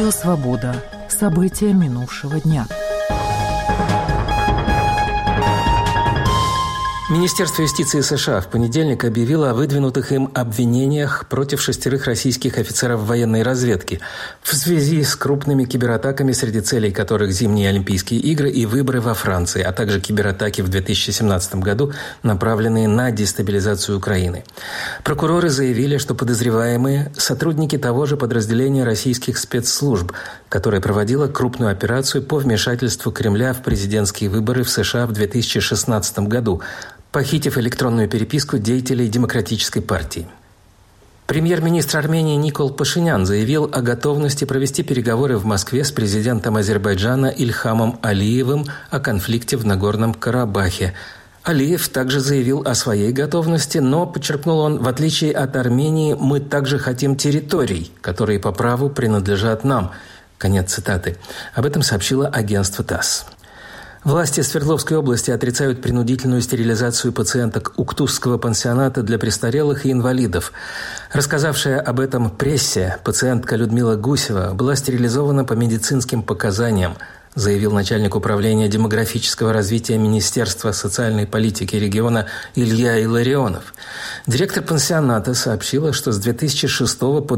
Радио «Свобода». События минувшего дня. Министерство юстиции США в понедельник объявило о выдвинутых им обвинениях против 6 российских офицеров военной разведки в связи с крупными кибератаками, среди целей которых зимние Олимпийские игры и выборы во Франции, а также кибератаки в 2017 году, направленные на дестабилизацию Украины. Прокуроры заявили, что подозреваемые – сотрудники того же подразделения российских спецслужб, которое проводило крупную операцию по вмешательству Кремля в президентские выборы в США в 2016 году, похитив электронную переписку деятелей Демократической партии. Премьер-министр Армении Никол Пашинян заявил о готовности провести переговоры в Москве с президентом Азербайджана Ильхамом Алиевым о конфликте в Нагорном Карабахе. Алиев также заявил о своей готовности, но, подчеркнул он, в отличие от Армении, мы также хотим территорий, которые по праву принадлежат нам. Конец цитаты. Об этом сообщило агентство ТАСС. Власти Свердловской области отрицают принудительную стерилизацию пациенток Уктусского пансионата для престарелых и инвалидов. Рассказавшая об этом прессе, пациентка Людмила Гусева была стерилизована по медицинским показаниям, заявил начальник управления демографического развития Министерства социальной политики региона Илья Илларионов. Директор пансионата сообщила, что с 2006 по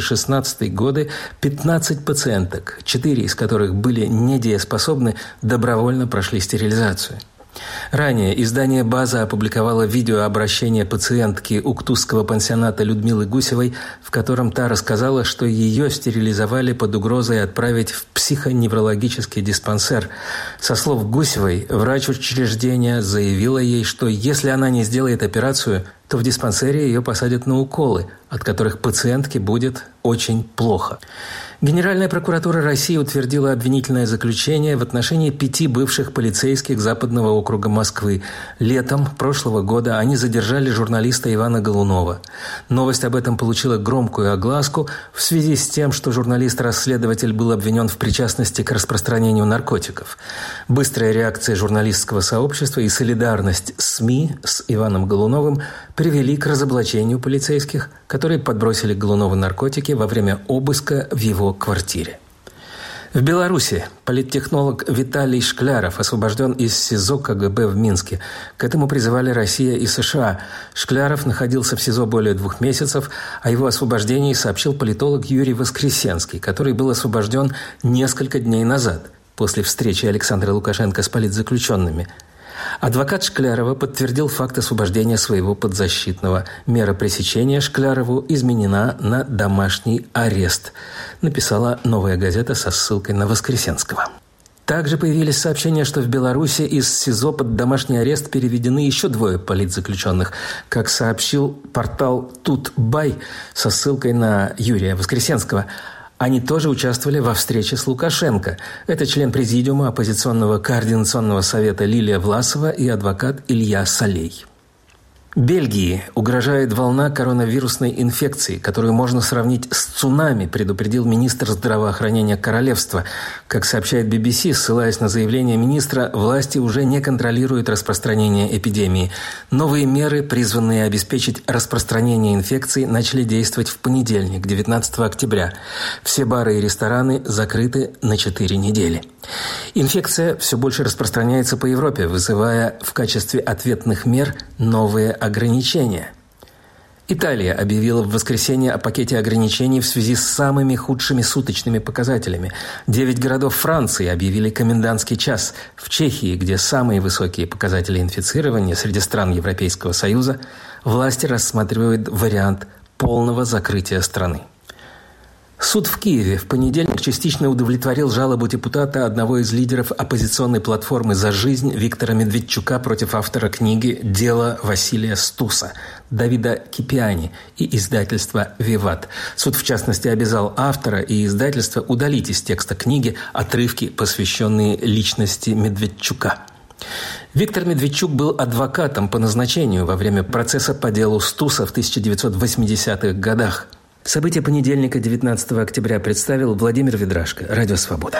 2016 годы 15 пациенток, 4 из которых были недееспособны, добровольно прошли стерилизацию. Ранее издание «База» опубликовало видеообращение пациентки Уктусского пансионата Людмилы Гусевой, в котором та рассказала, что ее стерилизовали под угрозой отправить в психоневрологический диспансер. Со слов Гусевой, врач учреждения заявила ей, что если она не сделает операцию, то в диспансере ее посадят на уколы, от которых пациентке будет очень плохо. Генеральная прокуратура России утвердила обвинительное заключение в отношении 5 бывших полицейских Западного округа Москвы. Летом прошлого года они задержали журналиста Ивана Голунова. Новость об этом получила громкую огласку в связи с тем, что журналист-расследователь был обвинен в причастности к распространению наркотиков. Быстрая реакция журналистского сообщества и солидарность СМИ с Иваном Голуновым привели к разоблачению полицейских, которые подбросили Голунову наркотики во время обыска в его квартире. В Беларуси политтехнолог Виталий Шкляров освобожден из СИЗО КГБ в Минске. К этому призывали Россия и США. Шкляров находился в СИЗО более 2 месяцев. О его освобождении сообщил политолог Юрий Воскресенский, который был освобожден несколько дней назад, после встречи Александра Лукашенко с политзаключенными. Адвокат Шклярова подтвердил факт освобождения своего подзащитного. Мера пресечения Шклярову изменена на домашний арест, написала «Новая газета» со ссылкой на Воскресенского. Также появились сообщения, что в Беларуси из СИЗО под домашний арест переведены еще 2 политзаключенных. Как сообщил портал «Тут-Бай» со ссылкой на Юрия Воскресенского, они тоже участвовали во встрече с Лукашенко. Это член президиума оппозиционного координационного совета Лилия Власова и адвокат Илья Солей. Бельгии угрожает волна коронавирусной инфекции, которую можно сравнить с цунами, предупредил министр здравоохранения королевства. Как сообщает BBC, ссылаясь на заявление министра, власти уже не контролируют распространение эпидемии. Новые меры, призванные обеспечить распространение инфекции, начали действовать в понедельник, 19 октября. Все бары и рестораны закрыты на 4 недели. Инфекция все больше распространяется по Европе, вызывая в качестве ответных мер новые ограничения. Италия объявила в воскресенье о пакете ограничений в связи с самыми худшими суточными показателями. 9 городов Франции объявили комендантский час. В Чехии, где самые высокие показатели инфицирования среди стран Европейского Союза, власти рассматривают вариант полного закрытия страны. Суд в Киеве в понедельник частично удовлетворил жалобу депутата, одного из лидеров оппозиционной платформы «За жизнь» Виктора Медведчука против автора книги «Дело Василия Стуса» Давида Кипиани и издательства «Виват». Суд, в частности, обязал автора и издательство удалить из текста книги отрывки, посвященные личности Медведчука. Виктор Медведчук был адвокатом по назначению во время процесса по делу Стуса в 1980-х годах. События понедельника, 19 октября, представил Владимир Ведрашко, Радио «Свобода».